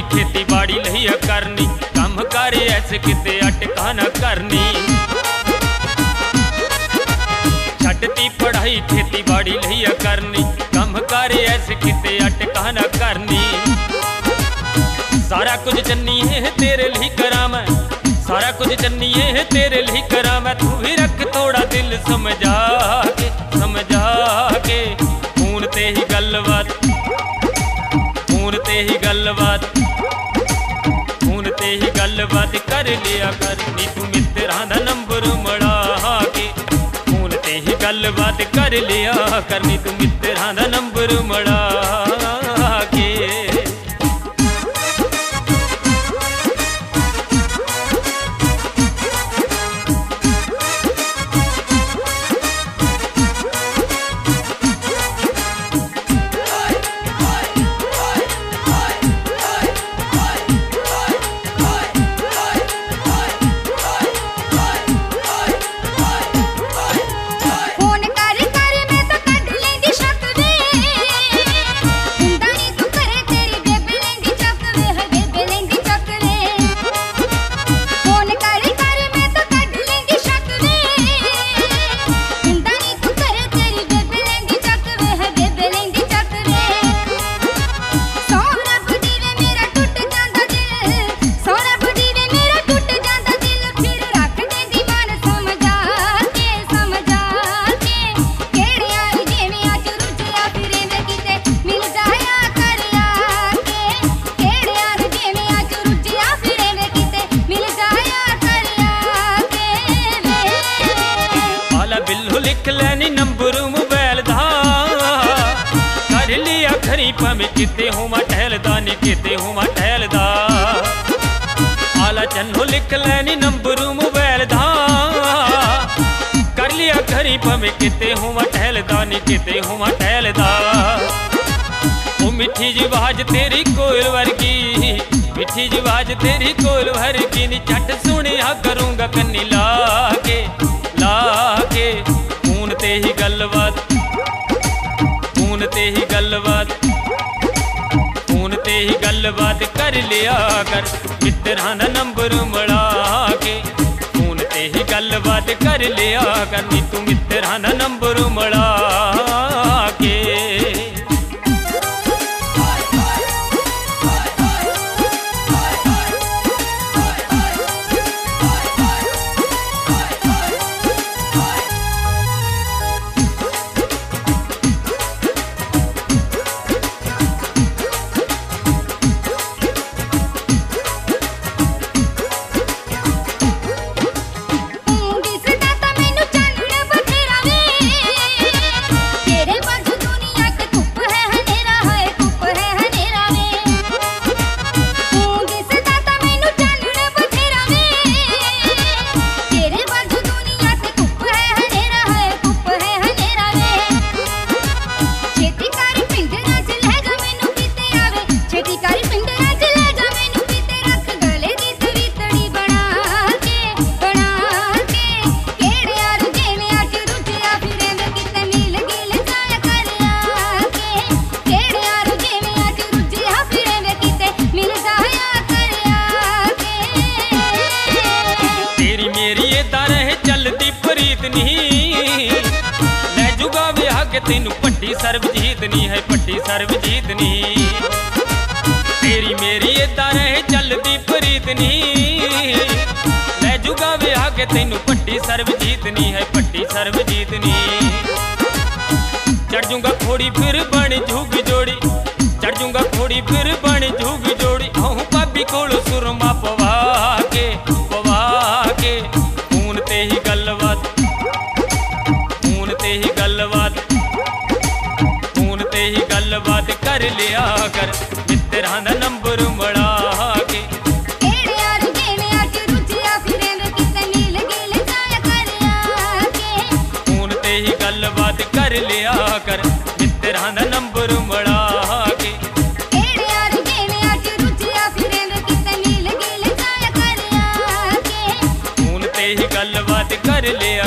खेती बाड़ी लही करनी, कम करे ऐसे किते अटका न करनी। छटती पढ़ाई खेती बाड़ी लही करनी, कम करे ऐसे किते अटका न करनी। सारा कुछ चन्नी है तेरे लिए करा मैं, सारा कुछ चन्नी है तेरे लिए करा मैं। तू भी रख थोड़ा दिल समझा के खून ते ही गलबात, खून ते ही गलबात, खून ते ही गलबात कर लिया करनी। तू मित्रा दा नंबर मड़ा के खून ते ही गलबात कर लिया करनी। तू मित्रा दा नंबर मड़ा के। लिख लैनी नंबर मोबाइल दा, कर लिया खरी भावें किते होवां टहलदा नी किते होवां टहलदा। आला चन्नो लिख लैनी नंबर मोबाइल दा, कर लिया खरी भावें किते होवां टहलदा नी किते होवां टहलदा। ओ मिठी जी आवाज तेरी कोयल वर्गी, मिठी जी आवाज तेरी कोयल वर्गी नी। झट सुनिया करूंगा कन्नी ला के खून ते ही गलबात, खून ते ही गलबात, खून ते ही गलबात कर लिया कर मित्रा दा नंबर मड़ा के। खून ते ही गलबात कर लिया कर नी तू मित्रा दा नंबर मड़ा के। तेनू पट्टी सर्वजीत नी है पट्टी सर्वजीत नी। तेरी मेरी इदा रहे चलती प्रीत नी, लै जुगा विआह के तेनू पट्टी सर्वजीत नी है पट्टी सर्वजीत नी। चढ़ जूंगा घोड़ी फिर बन झूग जोड़ी, चढ़ जूंगा घोड़ी फिर बन झूग जोड़ी। आहूं भाभी कोल सुरमा पवा के खून ते ही गलबात, खून ते ही गलबात, खून ते ही गलबात कर लिया कर मित्रा दा नंबर मड़ा के। खून ते ही गलबात कर लिया कर मित्रा दा नंबर मड़ा के। खून ते ही गलबात कर लिया